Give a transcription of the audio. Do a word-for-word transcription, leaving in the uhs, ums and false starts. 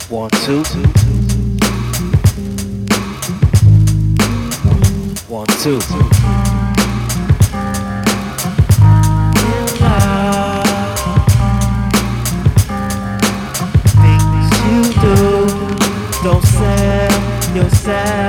One, two. One, two. Things you do, don't sell yourself.